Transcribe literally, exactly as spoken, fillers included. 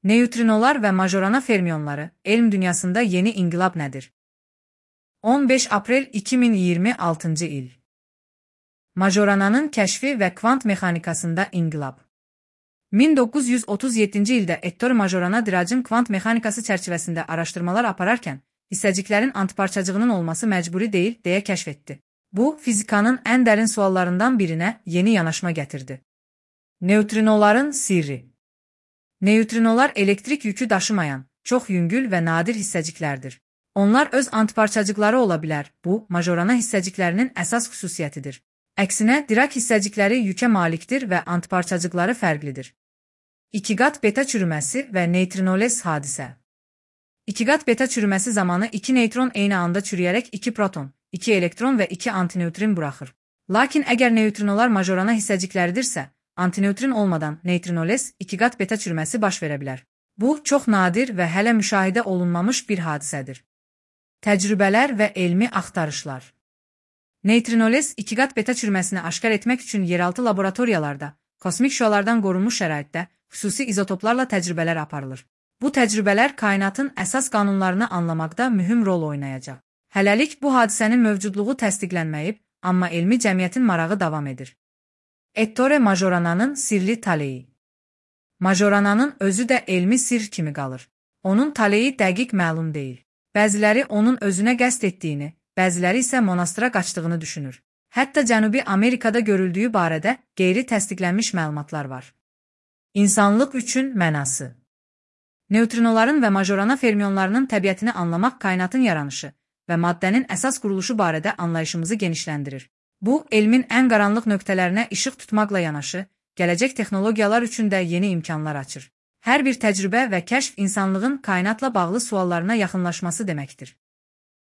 Neytrinolar və majorana fermiyonları, elm dünyasında yeni inqilab nədir? on beş aprel iki min iyirmi altıncı il. Majorananın kəşfi və kvant mexanikasında inqilab. min doqquz yüz otuz yeddinci ildə Ettore Majorana Diracın kvant mexanikası çərçivəsində araşdırmalar apararkən, hissəciklərin antiparçacığının olması məcburi deyil, deyə kəşf etdi. Bu, fizikanın ən dərin suallarından birinə yeni yanaşma gətirdi. Neytrinoların sirri. Neytrinolar elektrik yükü daşımayan, çox yüngül və nadir hissəciklərdir. Onlar öz antiparçacıqları ola bilər. Bu, majorana hissəciklərinin əsas xüsusiyyətidir. Əksinə, Dirac hissəcikləri yükə malikdir və antiparçacıqları fərqlidir. İkiqat beta çürüməsi və neytrinoles hadisə. İkiqat beta çürüməsi zamanı iki neytron eyni anda çürüyərək iki proton, iki elektron və iki antineutrin buraxır. Lakin əgər neytrinolar majorana hissəcikləridirsə, antineutrin olmadan neytrinoles ikiqat beta çürüməsi baş verə bilər. Bu, çox nadir və hələ müşahidə olunmamış bir hadisədir. Təcrübələr və elmi axtarışlar. Neytrinoles ikiqat beta çürüməsini aşkar etmək üçün yeraltı laboratoriyalarda, kosmik şüalardan qorunmuş şəraitdə, xüsusi izotoplarla təcrübələr aparılır. Bu təcrübələr kainatın əsas qanunlarını anlamaqda mühüm rol oynayacaq. Hələlik bu hadisənin mövcudluğu təsdiqlənməyib, amma elmi cəmiyyətin marağı davam edir. Ettore Majorananın sirli taleyi. Majorananın özü də elmi sir kimi qalır. Onun taleyi dəqiq məlum deyil. Bəziləri onun özünə qəsd etdiyini, bəziləri isə monastıra qaçdığını düşünür. Hətta Cənubi Amerikada görüldüyü barədə qeyri təsdiqlənmiş məlumatlar var. İnsanlıq üçün mənası. Neytrinoların və majorana fermiyonlarının təbiətini anlamaq kainatın yaranışı və maddənin əsas quruluşu barədə anlayışımızı genişləndirir. Bu, elmin ən qaranlıq nöqtələrinə işıq tutmaqla yanaşı, gələcək texnologiyalar üçün də yeni imkanlar açır. Hər bir təcrübə və kəşf insanlığın kainatla bağlı suallarına yaxınlaşması deməkdir.